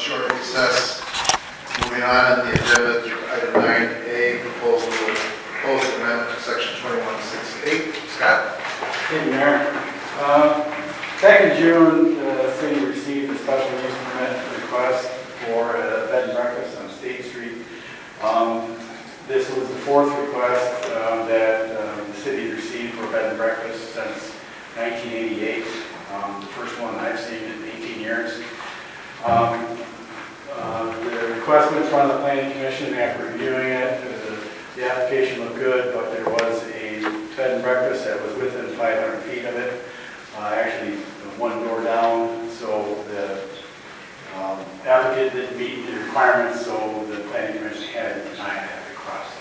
short recess. Moving on the agenda to item 9A, proposed amendment to section 2168. Scott? Thank you, Mayor. Back in June, the city received a special use permit request for a bed and breakfast on State Street. This was the fourth request that the city received for bed and breakfast since 1988. The first one I've seen in 18 years. The request went in front of the Planning Commission. After reviewing it, the application looked good, but there was a bed and breakfast that was within 500 feet of it. Actually, one door down, so the applicant didn't meet the requirements, so the Planning Commission had to deny that request.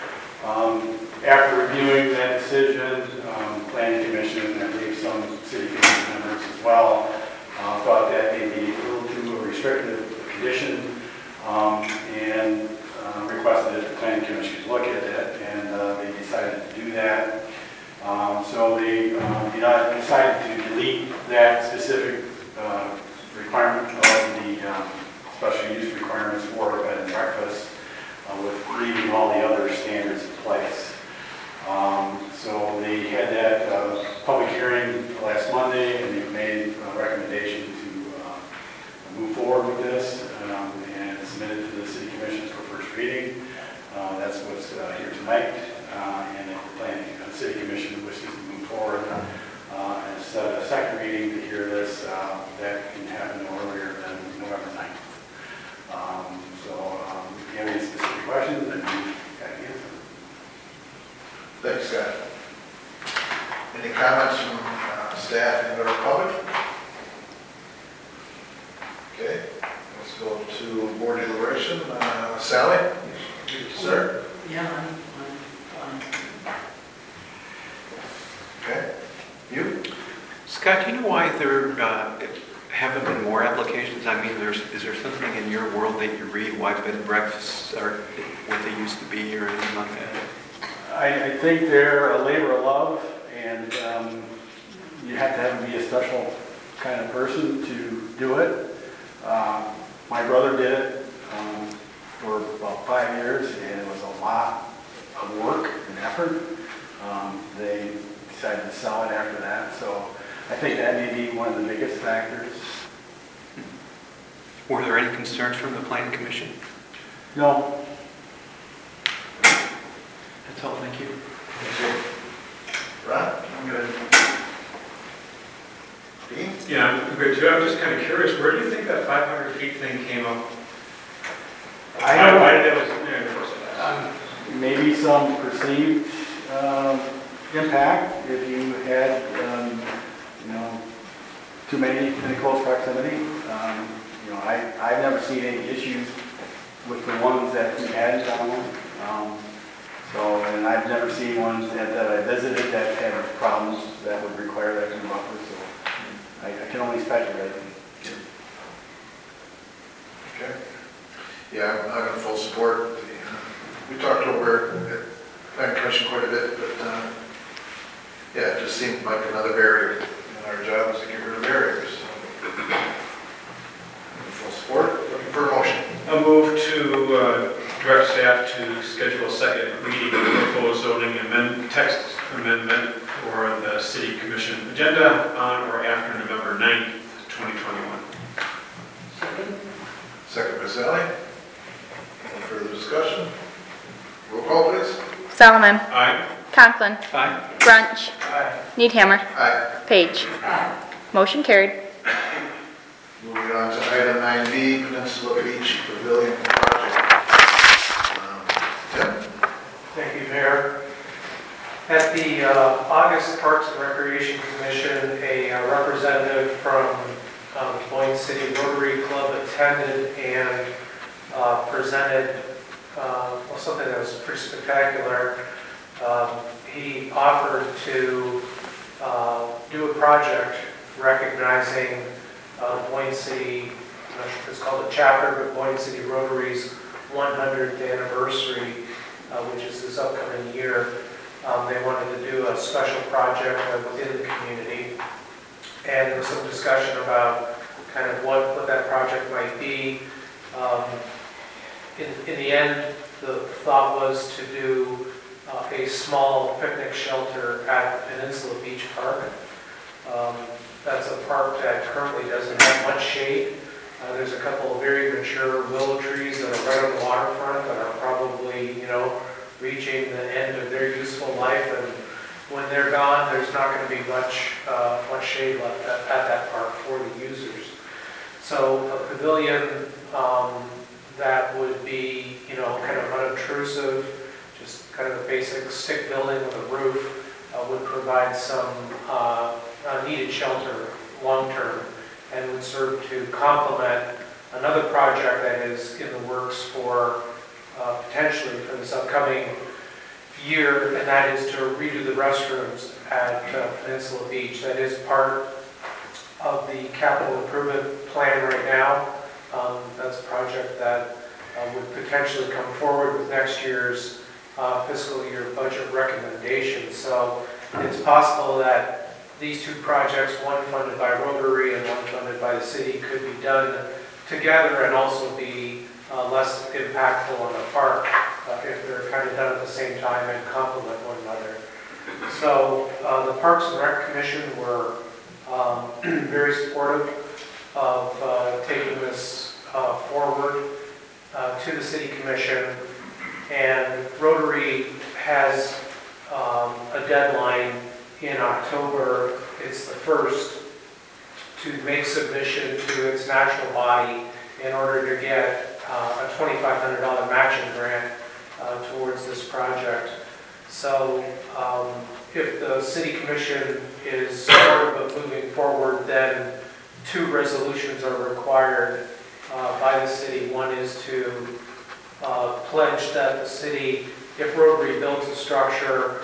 After reviewing that decision, Planning Commission, and I believe some city commission members as well, thought that may be a little too restrictive condition, and requested that the Planning Commission look at it, and they decided to do that. So they decided to delete that specific requirement of the special use requirements for a bed and breakfast, with leaving all the other standards in place. So they had that public hearing last Monday, and they made a recommendation to move forward with this and submit it to the City Commission for first reading. That's what's here tonight, and if the City Commission wishes to move forward and set a second reading to hear this, that can happen no earlier than November 9th. If you have any specific questions, then you got to answer. Thanks, Scott. Any comments from staff and the public? Okay, let's go to board deliberation. Sally? Sir? Yeah, I'm Okay. You? Scott, do you know why there haven't been more applications? I mean, is there something in your world that you read why bed and breakfasts are what they used to be or anything like that? I think they're a labor of love, and you have to be a special kind of person to do it. My brother did it for about 5 years, and it was a lot of work and effort. They decided to sell it after that, so I think that may be one of the biggest factors. Were there any concerns from the Planning Commission? No. That's all, thank you. Ron? I'm good. Dean? Yeah, I'm good too. I'm just kind of curious, where do you think that 500 feet thing came up? Why did that was there in the first place? Maybe some perceived impact if you had, too many in close proximity. I've never seen any issues with the ones that we had in town. And I've never seen ones that I visited that had problems that would require that kind of buffer. So I can only speculate. Okay. Yeah, I'm in full support. We talked over at Planning Commission quite a bit, but it just seemed like another barrier. And our job is to get rid of barriers. So. In full support. Looking for a motion. I'll move to direct staff to schedule a second reading of the proposed zoning text amendment for the City Commission agenda on or after November 9th, 2021. Second by Sally. Any further discussion? Roll call, please. Solomon. Aye. Conklin. Aye. Brunch. Aye. Needhammer. Aye. Page. Motion carried. Moving on to item 9B, Peninsula Beach Pavilion Project. Tim? Thank you, Mayor. At the August Parks and Recreation Commission, a representative from Boyne City Rotary Club attended and presented something that was pretty spectacular. He offered to do a project recognizing Boyne City, I'm not sure if it's called a chapter, but Boyne City Rotary's 100th anniversary, which is this upcoming year. They wanted to do a special project within the community, and there was some discussion about kind of what that project might be. In the end, the thought was to do a small picnic shelter at Peninsula Beach Park. That's a park that currently doesn't have much shade. There's a couple of very mature willow trees that are right on the waterfront that are probably, reaching the end of their useful life. And when they're gone, there's not going to be much shade left at that park for the users. So a pavilion that would be, kind of unobtrusive, just kind of a basic stick building with a roof, would provide some needed shelter long-term and would serve to complement another project that is in the works for potentially for this upcoming year, and that is to redo the restrooms at Peninsula Beach. That is part of the capital improvement plan right now. That's a project that would potentially come forward with next year's fiscal year budget recommendations. So it's possible that these two projects, one funded by Rotary and one funded by the city, could be done together and also be less impactful on the park if they're kind of done at the same time and complement one another. So the Parks and Rec Commission were very supportive of taking this forward to the City Commission, and Rotary has a deadline in October. It's the 1st to make submission to its national body in order to get a $2,500 matching grant towards this project. So if the City Commission is supportive of moving forward, then 2 resolutions are required by the city. One is to pledge that the city, if Rotary builds a structure,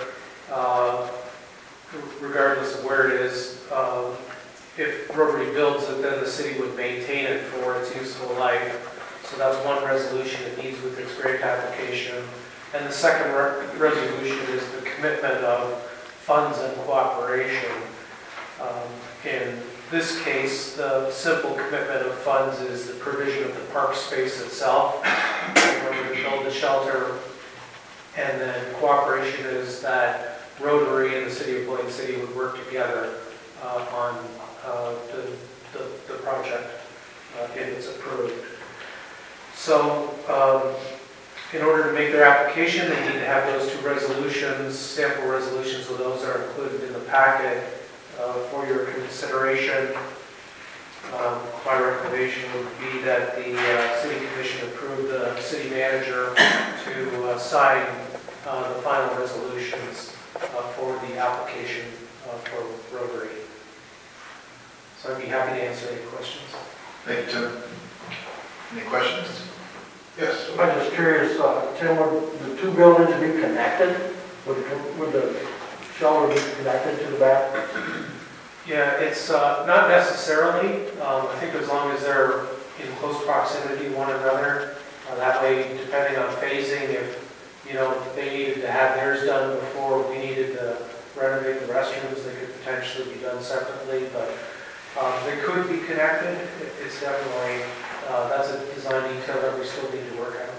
regardless of where it is, if Rotary builds it, then the city would maintain it for its useful life. So that's one resolution it needs with its grant application. And the second resolution is the commitment of funds and cooperation. In this case, the simple commitment of funds is the provision of the park space itself in order to build the shelter. And then cooperation is that Rotary and the City of Blaine City would work together on the project if it's approved. So in order to make their application, they need to have those 2 resolutions, sample resolutions, so those are included in the packet for your consideration. My recommendation would be that the City Commission approve the city manager to sign the final resolutions for the application for Rotary. So I'd be happy to answer any questions. Thank you, Tim. Any questions? Yes. I'm just curious, Tim, would the 2 buildings be connected? Would the shelter be connected to the back? Yeah, it's not necessarily. I think as long as they're in close proximity to one another, that way, depending on phasing, if they needed to have theirs done before we needed to renovate the restrooms, they could potentially be done separately, but they could be connected. It's definitely, that's a design detail that we still need to work out.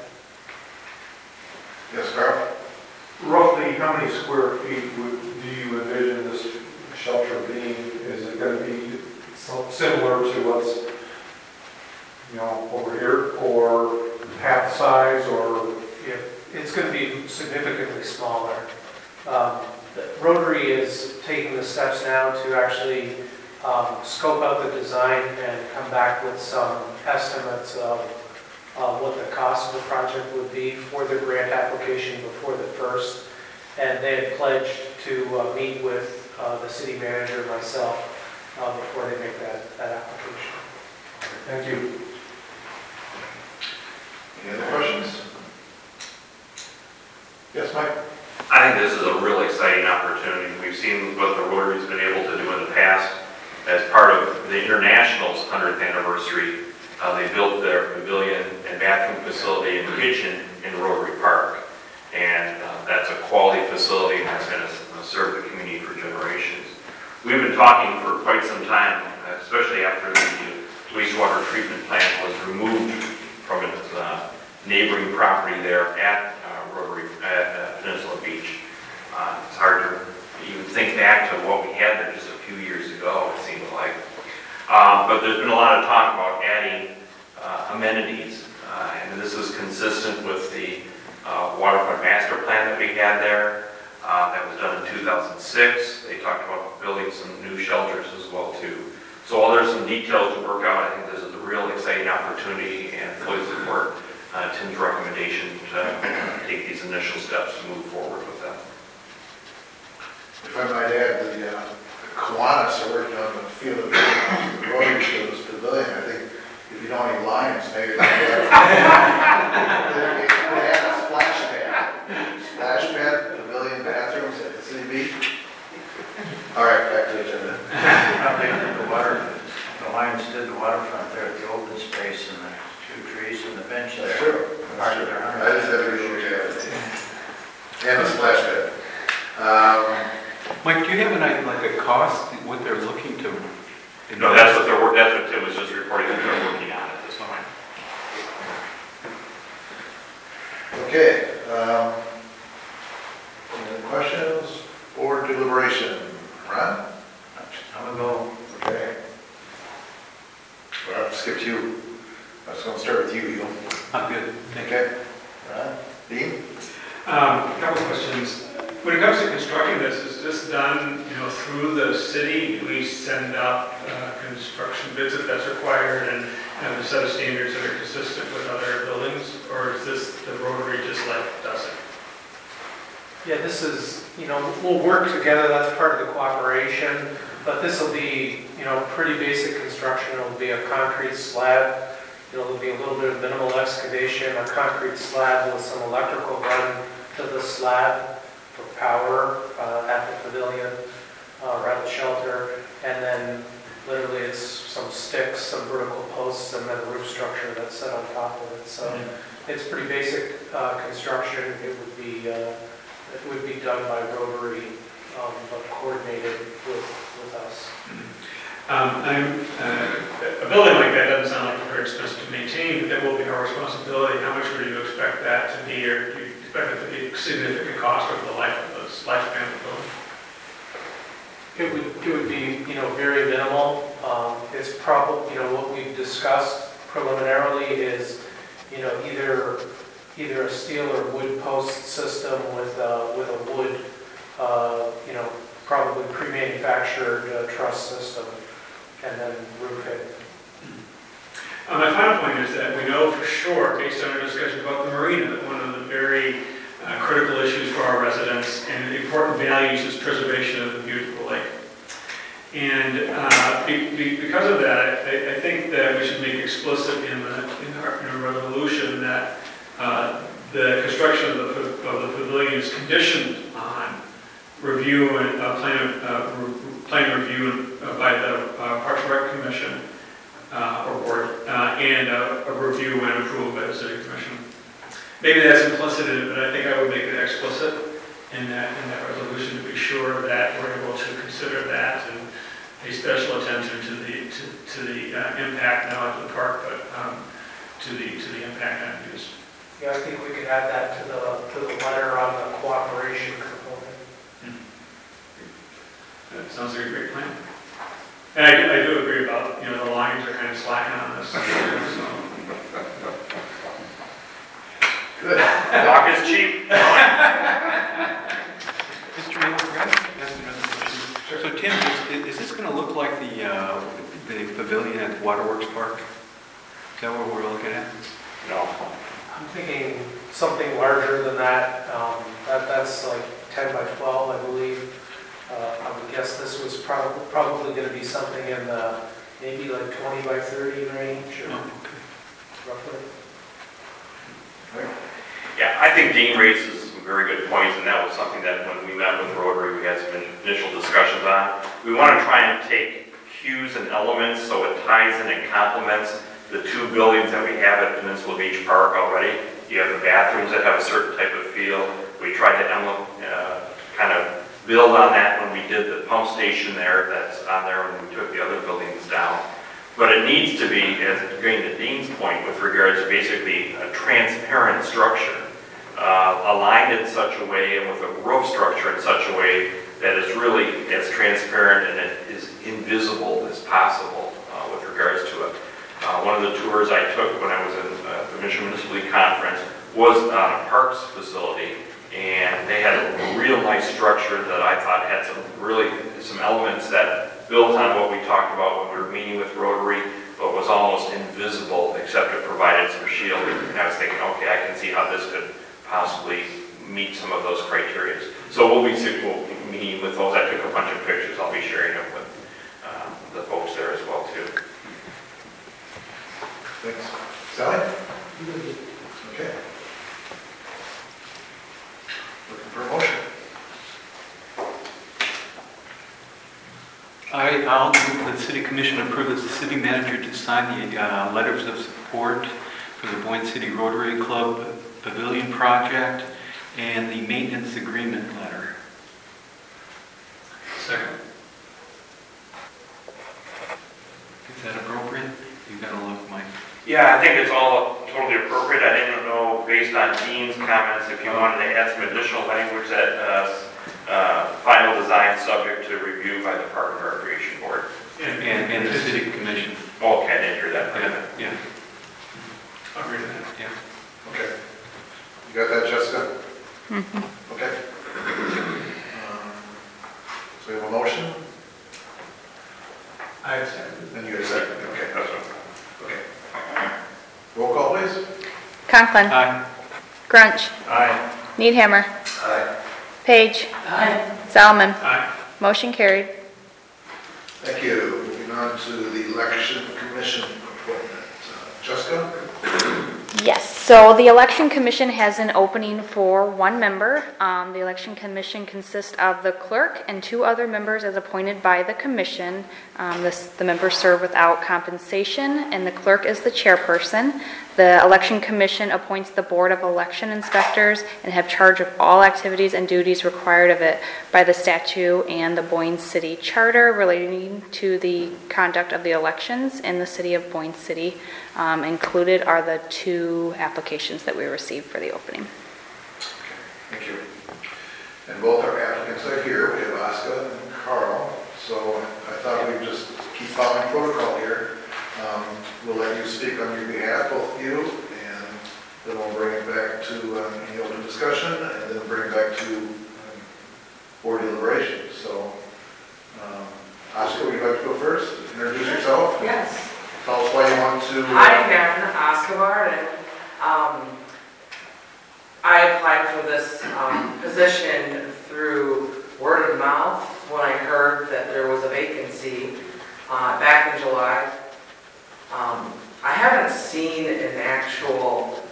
Yes, Carl? Roughly how many square feet do you envision this shelter being? Is it going to be similar to what's, over here, or half the size, or? Yeah, it's going to be significantly smaller. Rotary is taking the steps now to actually scope out the design and come back with some estimates of what the cost of the project would be for the grant application before the 1st. And they had pledged to meet with the city manager and myself before they make that application. Thank you. Any other questions? Yes, Mike? I think this is a real exciting opportunity. We've seen what the Rotary's been able to do in the past. As part of the International's 100th anniversary, they built their pavilion and bathroom facility and kitchen in Rotary Park. And that's a quality facility and that's going to serve the community for generations. We've been talking for quite some time, especially after the wastewater treatment plant was removed from its neighboring property there at Rotary, at Peninsula Beach. It's hard to even think back to what we had there just a few years ago, it seems like. But there's been a lot of talk about adding amenities, and this is consistent with the waterfront master plan that we had there. That was done in 2006. They talked about building some new shelters as well too. So while there's some details to work out, I think this is a real exciting opportunity and fully support Tim's recommendation to take these initial steps to move forward with that. If I might add, the Kiwanis are working on the field of the Rotary Children's Pavilion. I think if you don't need lions, maybe they add a splash pad, pavilion bathrooms at the city beach. All right, back to the agenda. The Lions did the waterfront there at the open space and the 2 trees and the bench there. Sure. Part of their I just have to look at it. And a splash pad. Mike, do you have an idea, like a cost, what they're looking to? No, that's what Tim was just reporting that they're working on at this point. Okay. Any questions? Board deliberation. Ron? I'm going to go. Okay. Well, I'll skip you. I was going to start with you, Eagle. I'm good, thank you. Okay. Ron? Dean? A couple of questions. When it comes to constructing this, is this done, through the city? Do we send out construction bids if that's required and have a set of standards that are consistent with other buildings? Or is this the Rotary just does it? Yeah, this is, we'll work together, that's part of the cooperation, but this will be, pretty basic construction. It'll be a concrete slab. There'll be a little bit of minimal excavation, a concrete slab with some electrical run to the slab for power at the pavilion, or at the shelter, and then literally it's some sticks, some vertical posts, and then a roof structure that's set on top of it. So it's pretty basic construction. It would be done by Rotary, but coordinated with us. A building like that doesn't sound like very expensive to maintain, but that will be our responsibility. How much would you expect that to be, or do you expect it to be a significant cost over the lifespan of the building? It would be, very minimal. It's probably, what we've discussed preliminarily is, either a steel or wood post system with a wood, probably pre-manufactured truss system, and then roofing. My final point is that we know for sure, based on our discussion about the marina, that one of the very critical issues for our residents and important values is preservation of the beautiful lake. And because of that, I think that we should make explicit in our resolution that the construction of the pavilion is conditioned on review and plan review by the Parks and Rec Commission or board, and a review and approval by the City Commission. Maybe that's implicit in it, but I think I would make it explicit in that resolution to be sure that we're able to consider that and pay special attention to the impact not only to the park, but to the impact on use. Yeah, I think we could add that to the letter on the cooperation component. That sounds like a great plan. And I do agree about, the Lions are kind of slacking on this. So. Good. Dock is cheap. Mr. Mayor, that's another question. Sure. So Tim, is this going to look like the pavilion at the Waterworks Park? Is that what we're looking at? No. I'm thinking something larger than that. That's like 10 by 12, I believe. I would guess this was probably going to be something in the maybe like 20 by 30 range, or roughly. Yeah, I think Dean raises some very good points, and that was something that when we met with Rotary, we had some initial discussions on. We want to try and take cues and elements so it ties in and complements the 2 buildings that we have at Peninsula Beach Park already. You have the bathrooms that have a certain type of feel. We tried to kind of build on that when we did the pump station there that's on there when we took the other buildings down. But it needs to be, as going to Dean's point, with regards to basically a transparent structure, aligned in such a way and with a roof structure in such a way that is really as transparent and it is invisible as possible with regards to it. One of the tours I took when I was in the Michigan Municipal League Conference was on a parks facility, and they had a real nice structure that I thought had some elements that built on what we talked about when we were meeting with Rotary, but was almost invisible except it provided some shielding. And I was thinking, okay, I can see how this could possibly meet some of those criteria. So we'll be meeting with those. I took a bunch of pictures. I'll be sharing them with the folks there as well too. Thanks. Sally? Okay. Looking for a motion. I'll move the city commission approve as the city manager to sign the letters of support for the Boyne City Rotary Club Pavilion project and the maintenance agreement letter. Second. Is that appropriate? You gotta look, Mike. Yeah, I think it's all totally appropriate. I didn't know, based on Dean's comments, if you wanted to add some additional language that final design subject to review by the Park and Recreation Board. And the city commission. Oh, okay, I didn't hear that. Yeah. I'll read that. Yeah. Okay. You got that, Jessica? Mm-hmm. Okay. So we have a motion, I accept. and you get a second. Okay, that's one. Okay. Roll call, please. Conklin. Aye. Grunch. Aye. Needhammer. Aye. Page. Aye. Salomon. Aye. Motion carried. Thank you. Moving on to the election commission appointment. Jessica? Yes, so the Election Commission has an opening for one member. The Election Commission consists of the clerk and 2 other members as appointed by the commission. The members serve without compensation, and the clerk is the chairperson. The Election Commission appoints the Board of Election Inspectors and have charge of all activities and duties required of it by the statute and the Boyne City Charter relating to the conduct of the elections in the city of Boyne City. Included are the 2 applications that we received for the opening. Thank you. And both our applicants are here. We have Oscar and Carl. So I thought we'd just keep following protocol here. We'll let you speak on your behalf, both of you, and then we'll bring it back to any open discussion, and then bring it back to board deliberations. So, Oscar, would you like to go first? Introduce yourself. Yes. Tell us why you want to. Hi again, Oscar Barden. I applied for this position through word of mouth when I heard that there was a vacancy back in July. I haven't seen an actual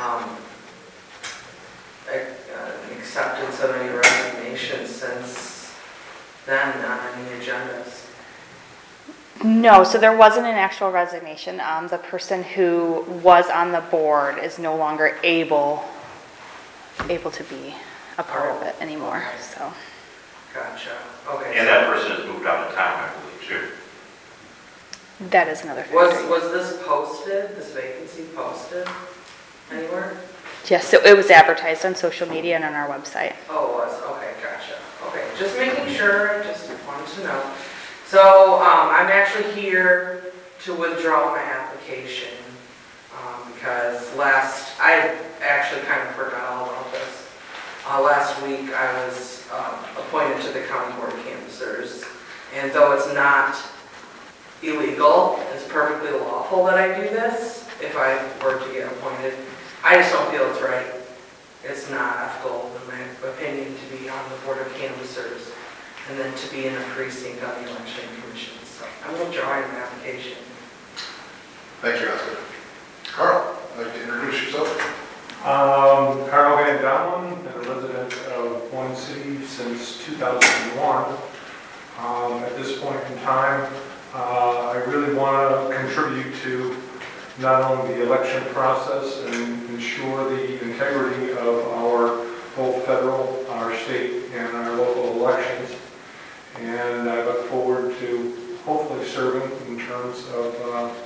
acceptance of any resignations since then on any agendas. No, so there wasn't an actual resignation. The person who was on the board is no longer able to be a part of it anymore. Okay. So Gotcha. Okay. And that person has moved out of town, I believe, too. that is another factor. Was this posted, this vacancy posted anywhere? Yes, so it was advertised on social media and on our website. Oh, it was, okay, gotcha. Okay, just making sure, I just wanted to know. So, I'm actually here to withdraw my application, because I actually kind of forgot all about this. Last week, I was appointed to the County Board of Canvassers, and though it's not illegal, it's perfectly lawful that I do this if I were to get appointed. I just don't feel it's right. It's not ethical, in my opinion, to be on the Board of Canvassers and then to be in a precinct on the Election Commission. So I'm withdrawing my application. Thank you, Oscar. Carl, would you like to introduce yourself? Carl Van Dalen, been a resident of Boyne City since 2001. At this point in time, I really want to contribute to not only the election process and ensure the integrity of our both federal, our state, and our local elections. And I look forward to hopefully serving in terms of,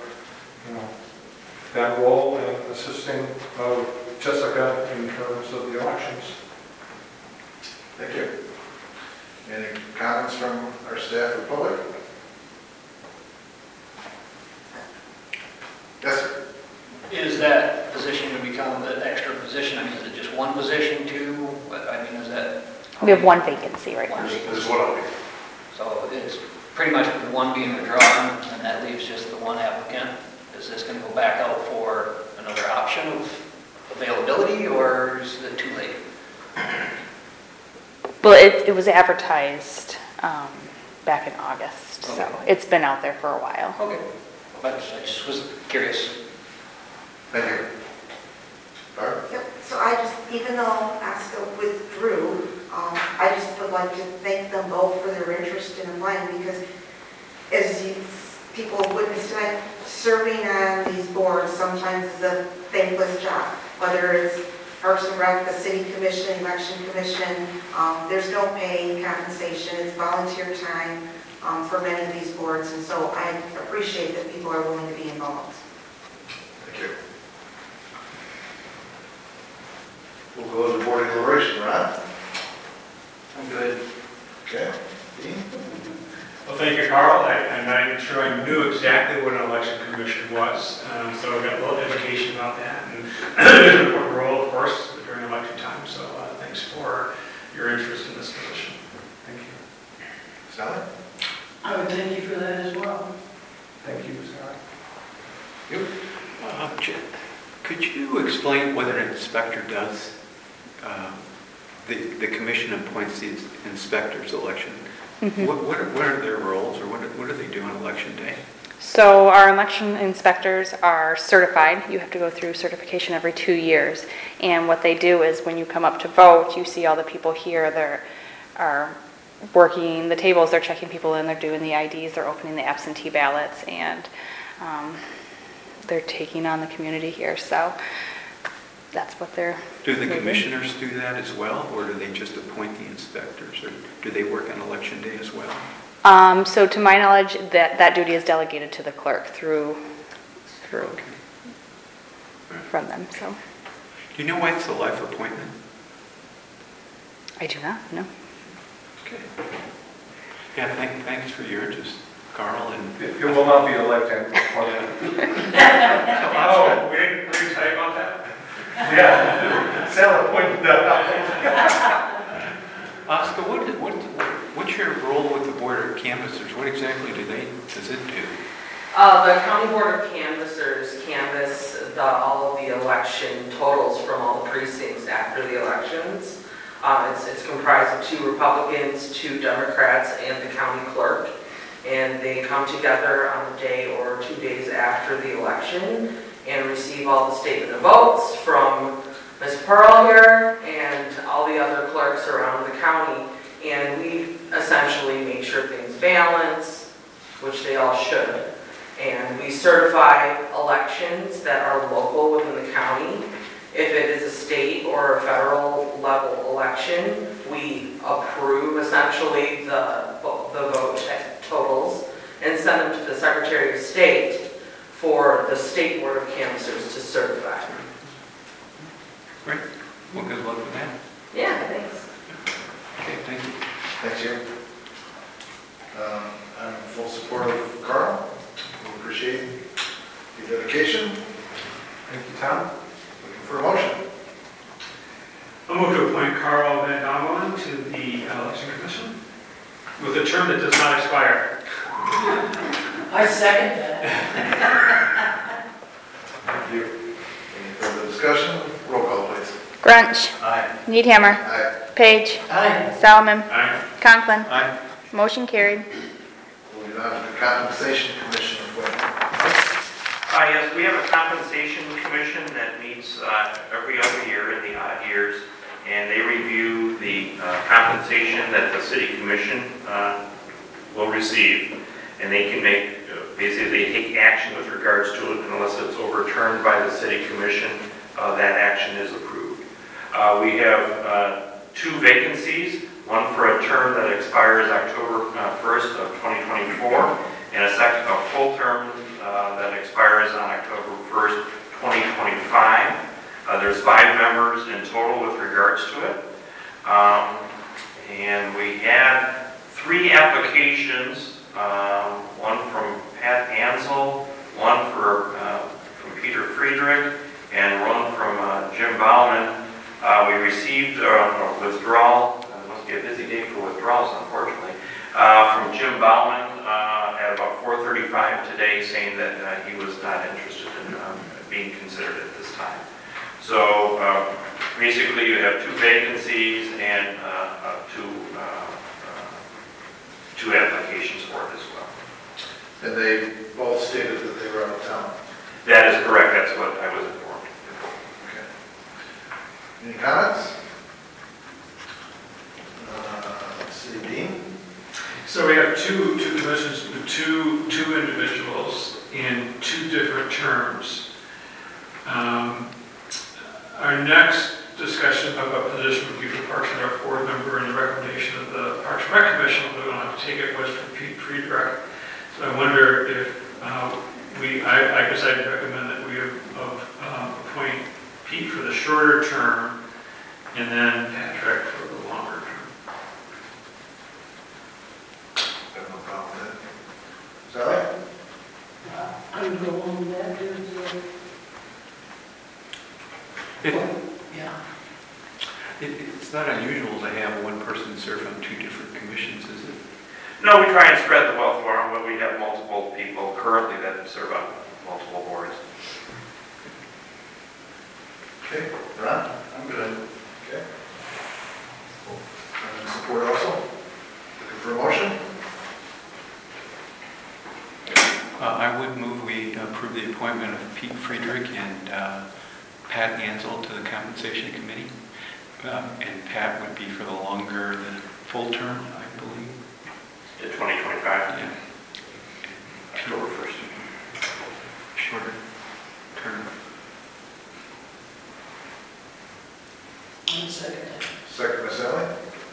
that role and assisting Jessica in terms of the elections. Thank you. Any comments from our staff or public? Yes, sir. Is that position to become the extra position? I mean, is it just one position, two? I mean, is that? We have one vacancy right now. There's one opening. So it's pretty much one being withdrawn, and that leaves just the one applicant. Is this going to go back out for another option of availability, or is it too late? Well, it was advertised back in August, so Okay. it's been out there for a while. Okay. But I just was curious. Thank you. Barb? Yep, so I just, even though ASCA withdrew, I just would like to thank them both for their interest in applying, because as people have witnessed tonight, serving on these boards sometimes is a thankless job, whether it's Parks and Rec, the City Commission, Election Commission, there's no pay, compensation, it's volunteer time for many of these boards, and so I appreciate that people are willing to be involved. Thank you. We'll go to board deliberation, Ron? I'm good. Okay. Dean? Well, thank you, Carl. I'm not even sure I knew exactly what an election commission was, so I got a little education about that. And it's an important role, of course, during election time, so thanks for your interest in this position. Thank you. Sally? I would thank you for that as well. Thank you, Sarah. You? Could you explain what an inspector does? The commission appoints the inspectors election. Mm-hmm. What are their roles, or what do they do on election day? So our election inspectors are certified. You have to go through certification every 2 years. And what they do is when you come up to vote, you see all the people here that are working the tables, they're checking people in, they're doing the IDs, they're opening the absentee ballots, and they're taking on the community here. So that's what they're Do the doing. commissioners do that as well, or do they just appoint the inspectors, or do they work on election day as well? So to my knowledge, that duty is delegated to the clerk through Okay. from them. So Do you know why it's a life appointment? I do not know. Okay. Yeah, thanks for your interest, Carl. And It will not be a lifetime appointment. Oh, we didn't type about that? Yeah, Sarah pointed that out. Oscar, what's your role with the Board of Canvassers? What exactly does it do? The County Board of Canvassers canvass all of the election totals from all the precincts after the elections. It's comprised of 2 Republicans, 2 Democrats, and the county clerk. And they come together on the day or 2 days after the election and receive all the statement of votes from Ms. Pearl here and all the other clerks around the county. And we essentially make sure things balance, which they all should. And we certify elections that are local within the county. If it is a state or a federal level election, we approve essentially the vote totals and send them to the Secretary of State for the State Board of Canvassers to certify. Great. Well, good luck with that. Yeah, thanks. Okay, thank you. Thanks, you. I'm in full support of Carl. We appreciate your dedication. Thank you, Tom. Looking for a motion. I'll move to appoint Carl Van Dommelen to the Election Commission with a term that does not expire. I second that. Thank you. Any further discussion? Roll call, please. Grunch. Aye. Needhammer. Aye. Page. Aye. Solomon. Aye. Conklin. Aye. Motion carried. Moving on to the Compensation Commission appointment. Yes, we have a compensation commission that meets every other year in the odd years, and they review the compensation that the city commission will receive, and they can make, basically they take action with regards to it, and unless it's overturned by the city commission, that action is approved. We have 2 vacancies, one for a term that expires October 1st of 2024, and a full term that expires on October 1st, 2025. There's 5 members in total with regards to it. And we had 3 applications, one from Pat Ansel, one from Peter Friedrich, and one from Jim Bauman. We received a withdrawal, it must be a busy day for withdrawals, unfortunately, from Jim Bauman at about 4:35 today, saying that he was not interested in being considered at this time. So basically you have 2 vacancies and two applications for it as well. And they both stated that they were out of town. That is correct, that's what I was informed. Okay. Any comments? Let's see, Dean? So we have two commissions with two individuals in 2 different terms. Our next discussion about a position would be for Parks and Rec board member, and the recommendation of the Parks and Rec Commission, although we don't have to take it, was for Pete Friedrich. So I wonder if I guess I'd recommend that we appoint Pete for the shorter term and then Patrick for the longer term. I have no problem with that. Sally? I would go along with that, yeah. It's not unusual to have one person serve on 2 different commissions, is it? No, we try and spread the wealth around, but we have multiple people currently that serve on multiple boards. Okay, Ron? I'm good. Okay. Support also? Looking for a motion? I would move we approve the appointment of Pete Friedrich and Pat Ansel to the Compensation Committee. And Pat would be for the longer, the full term, I believe. To 2025? Yeah. October 1st. Shorter term. Second by Sally.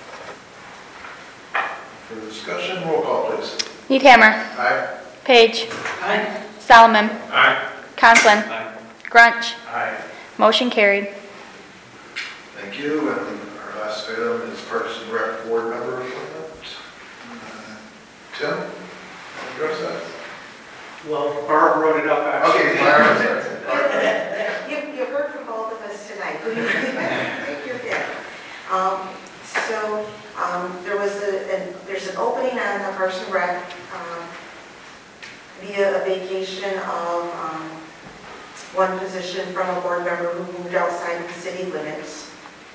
For discussion, roll call please. Needhammer. Aye. Page. Aye. Solomon. Aye. Conklin. Aye. Grunch. Aye. Motion carried. Thank you, and our last item is Parks and Rec board member appointment. Tim, address that? Well, Barb wrote it up actually. Okay, You heard from both of us tonight. Thank your pick. There's an opening on the Parks and Rec via a vacation of one position from a board member who moved outside of the city limits.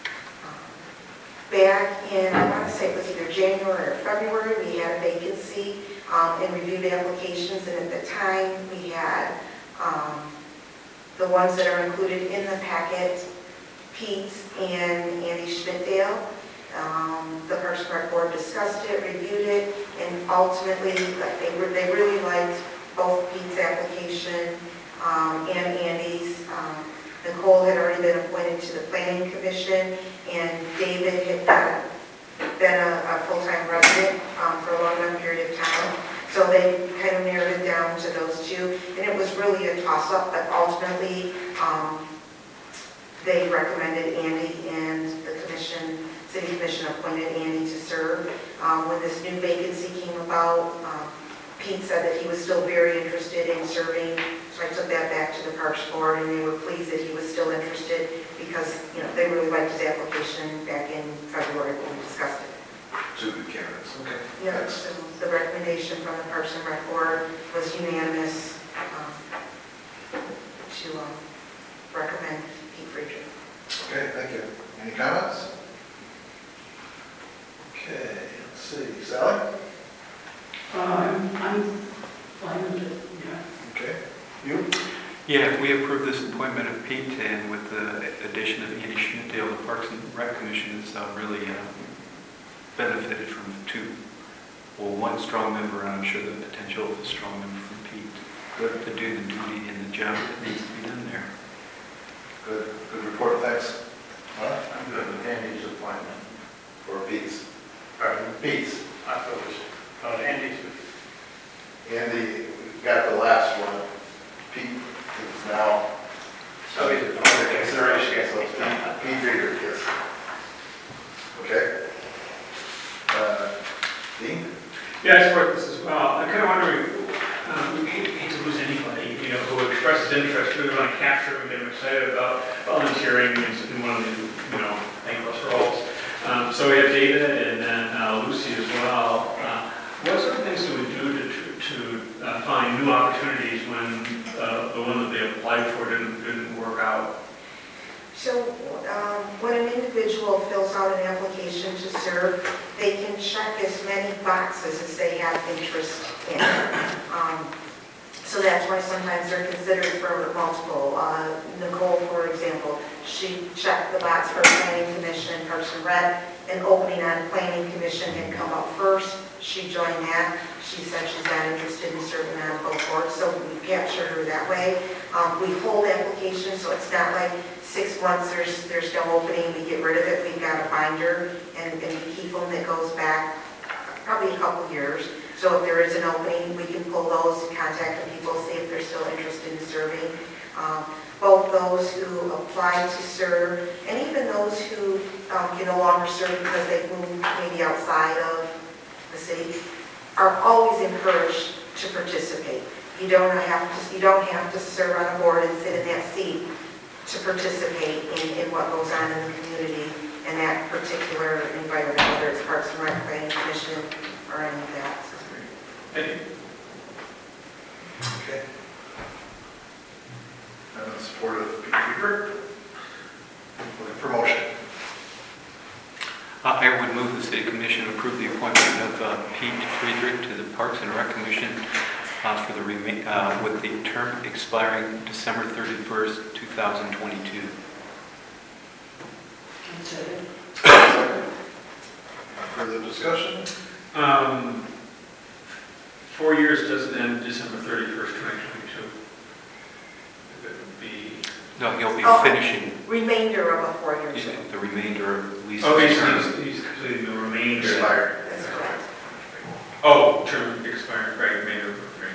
Back in, I want to say it was either January or February, we had a vacancy and reviewed applications, and at the time we had the ones that are included in the packet, Pete's and Andy Schmidtdale. The Parks and Rec Board discussed it, reviewed it, and ultimately they really liked both Pete's application and Andy's. Nicole had already been appointed to the Planning Commission, and David had been a full-time resident for a long enough period of time. So they kind of narrowed it down to those 2, and it was really a toss-up, but ultimately they recommended Andy, and the City Commission appointed Andy to serve. When this new vacancy came about, Pete said that he was still very interested in serving, so I took that back to the Parks Board, and they were pleased that he was still interested because, they really liked his application back in February when we discussed it. 2 good candidates, okay. Yeah, so the recommendation from the Parks and Rec Board was unanimous to recommend Pete Friedrich. Okay, thank you. Any comments? Okay, let's see, Sally? I'm fine with it, yeah. Okay, you? Yeah, if we approve this appointment of Pete and with the addition of Andy Schmidtdale, the Parks and Rec Commission has really benefited from 1 strong member, and I'm sure the potential of a strong member from Pete to do the duty and the job that needs to be done there. Good report, thanks. I'm good with Andy's appointment. For Pete's. Pardon? Pete's. I thought it was, Andy's. Andy Yeah, I support this as well. I'm kind of wondering, we hate to lose anybody, you know, who expresses interest. We want to capture them, get them excited about volunteering in one of the, you know, thankless roles. So we have David and then Lucy as well. What sort of things do we do to find new opportunities when the one that they applied for didn't work out? So when an individual fills out an application to serve, they can check as many boxes as they have interest in. So that's why sometimes they're considered for multiple. Nicole, for example, she checked the box for Planning Commission, Parks and Rec. An opening on Planning Commission had come up first. She joined that. She said she's not interested in serving on both boards, so we captured her that way. We hold applications, so it's not like 6 months there's no opening, we get rid of it. We've got a binder and we keep them that goes back probably a couple years. So if there is an opening, we can pull those, contact the people, see if they're still interested in serving. Both those who apply to serve and even those who can no longer serve because they've moved maybe outside of the city are always encouraged to participate. You don't have to serve on a board and sit in that seat to participate in what goes on in the community in that particular environment, whether it's Parks and Rec, Planning Commission, or any of that. Thank you. Okay. And in support of Pete Weaver, promotion. I would move the City Commission approve the appointment of Pete Friedrich to the Parks and Rec Commission for the with the term expiring December 31st, 2022. Further discussion? 4 years doesn't end December 31st, 2022. It would be... No, he'll be finishing Remainder of a 4-year term. the remainder of Lisa's Okay, term. so he's completing the remainder. Expired. That's correct. Oh, term expired, right, remainder of the three.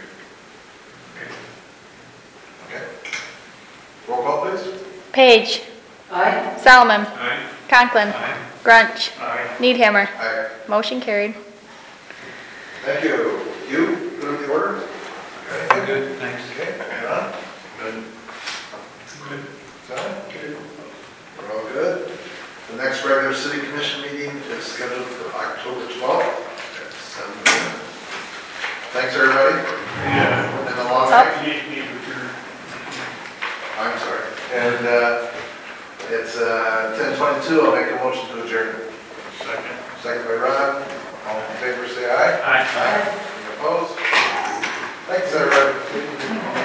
Okay. Okay. Roll call, please. Page. Aye. Solomon. Aye. Conklin. Aye. Grunch. Aye. Needhammer. Aye. Motion carried. Thank you. You, good with the order? Okay. Good, thanks. Okay, John? Good. Good. John? Good. We're all good. The next regular city commission meeting is scheduled for October 12th at 7 p.m. Thanks, everybody. Yeah. And a long Up. night. You need to return. I'm sorry. And it's 10:22. I'll make a motion to adjourn. Second. Second by Ron. All in favor, say aye. Aye. Any opposed? Thanks, everybody.